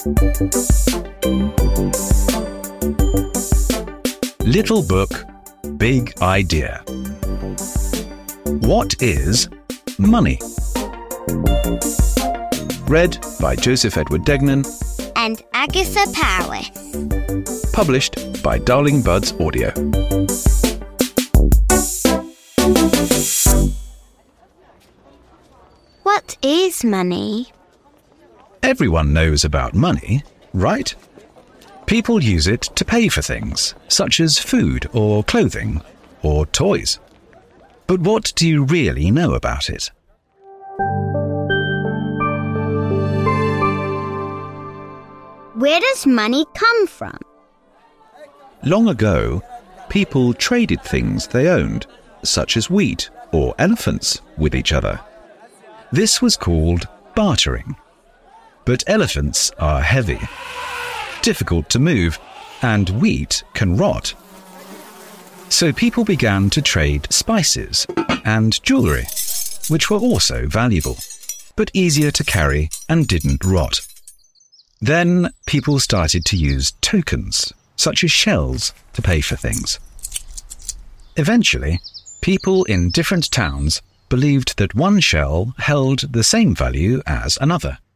Little Book, Big Idea. What is money? Read by Joseph Edward Degnan and Agatha Powys. Published by Darling Buds Audio. What is money? Everyone knows about money, right? People use it to pay for things, such as food or clothing or toys. But what do you really know about it? Where does money come from? Long ago, people traded things they owned, such as wheat or elephants, with each other. This was called bartering. But elephants are heavy, difficult to move, and wheat can rot. So people began to trade spices and jewellery, which were also valuable, but easier to carry and didn't rot. Then people started to use tokens, such as shells, to pay for things. Eventually, people in different towns believed that one shell held the same value as another.